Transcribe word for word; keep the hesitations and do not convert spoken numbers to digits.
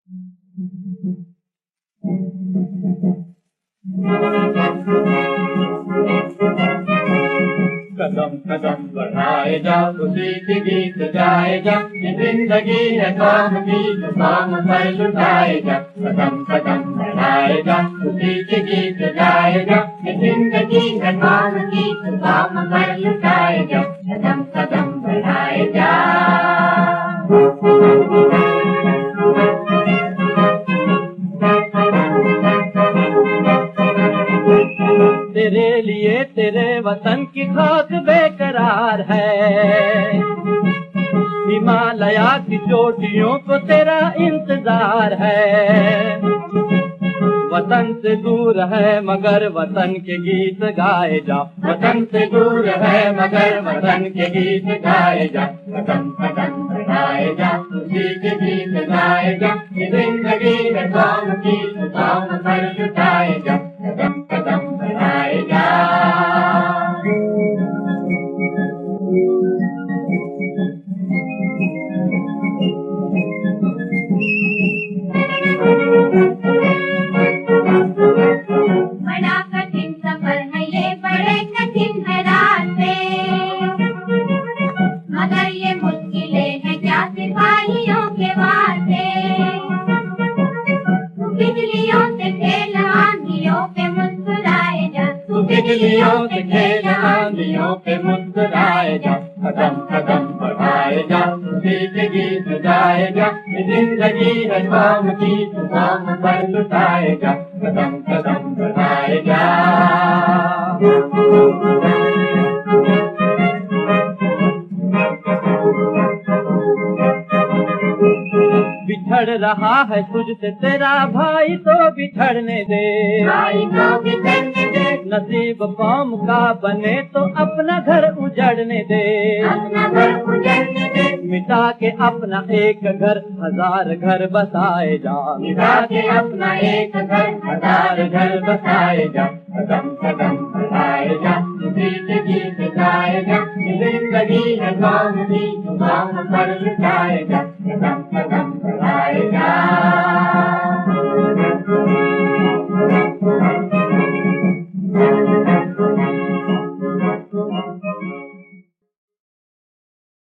कदम कदम बढ़ाए जा, खुशी की गीत गाए जा, ये जिंदगी है काम की तो काम पर लुटाए जा। कदम कदम बढ़ाए जा, खुशी की गीत गाए जा, ये जिंदगी है काम की तो काम पर लुटाए जा। कदम कदम बढ़ाए जा। तेरे लिए तेरे वतन की खाक बेकरार है, हिमालया की चोटियों को तेरा इंतजार है। वतन से दूर है मगर वतन के गीत गाए जा, वतन से दूर है मगर वतन के गीत गाए जा। कदम कदम बढ़ाए जा, खुशी के गीत गाए जा, ये जिंदगी है काम की तो काम पर लुटाए जा। कदम कदम बढ़ाए जा। बड़ा कठिन सफर है ये, बड़े कठिन है रास्ते, मगर ये मुश्किलें हैं क्या सिपाहियों के वास्ते। तू बिजलियों से खेल आंधियों पे मुस्कुराए जा, तू बिजलियों से खेल आंधियों पे मुस्कुराए जा। कदम कदम बढ़ाए जा, खुशी के गीत गाए जा, ये जिंदगी है काम की तो काम पर लुटाए जा। कदम कदम बढ़ाए जा। बिछड़ रहा है तुझसे तेरा भाई तो बिछड़ने दे, भाई को बिछड़ने दे, नसीब कौम का बने तो अपना घर उजड़ने दे, अपना घर उजड़ने दे, मिटा के अपना एक घर हजार घर बसाए जा, मिटा के अपना एक घर हजार घर बसाए जा। कदम कदम बढ़ाए जा, खुशी के गीत गाए जा, ये जिंदगी है काम की तो काम पर लुटाए जा। कदम कदम